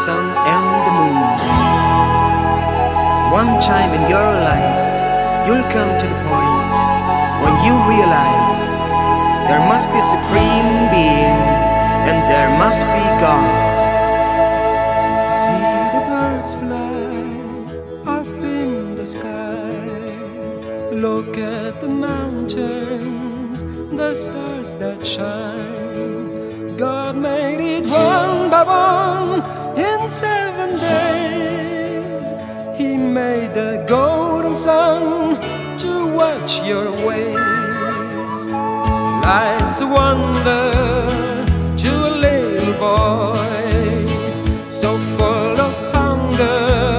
sun and the moon. One time in your life, you'll come to the point when you realize there must be a supreme being and there must be God. See the birds fly up in the sky. Look at the mountains, the stars that shine. God made it one by one in 7 days. He made the golden sun to watch your ways. Life's a wonder to a little boy, so full of hunger